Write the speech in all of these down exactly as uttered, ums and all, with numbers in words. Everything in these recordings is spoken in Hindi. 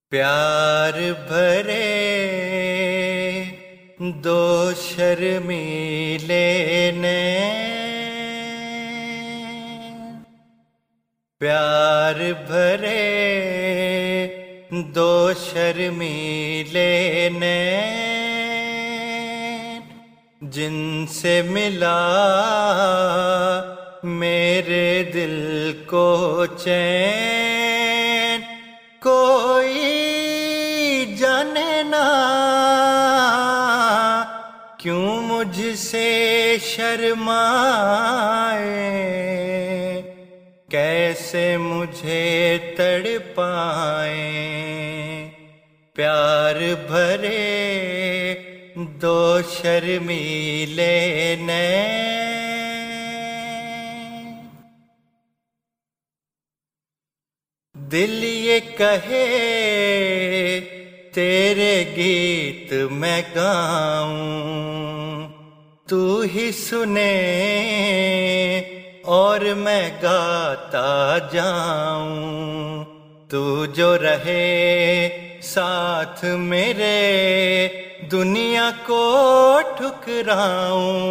प्यार भरे दो शर्मीले नैन, प्यार भरे दो शर्मीले नैन, जिनसे मिला मेरे दिल को चैन। कोई जाने ना क्यों मुझसे शर्माए, कैसे मुझे तड़पाए। प्यार भरे दो शर्मीले नैन। दिल ये कहे तेरे गीत मैं गाऊं, तू ही सुने और मैं गाता जाऊं। तू जो रहे साथ मेरे दुनिया को ठुकराऊं,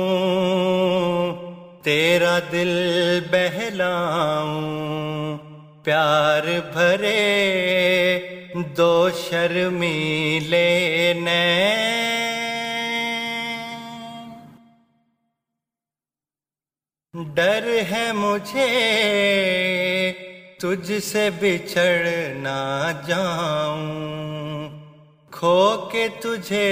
तेरा दिल बहलाऊं। प्यार भरे दो शर्मीले नैन। डर है मुझे तुझसे बिछड़ ना जाऊं, खो के तुझे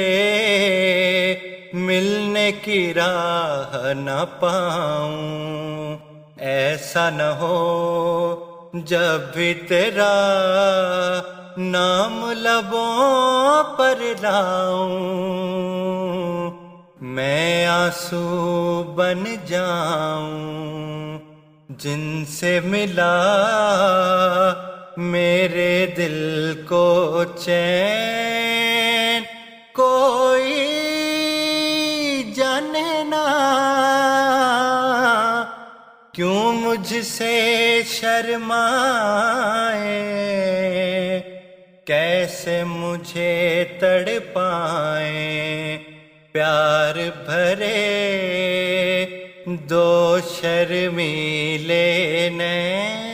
मिलने की राह न पाऊं। ऐसा न हो जब भी तेरा नाम लबों पर लाऊं, मैं आंसू बन जाऊं। जिनसे मिला मेरे दिल को चैन। कोई जाने ना क्यों मुझसे शर्माए, कैसे मुझे तड़पाए। प्यार भरे दो शर्मीले नैन।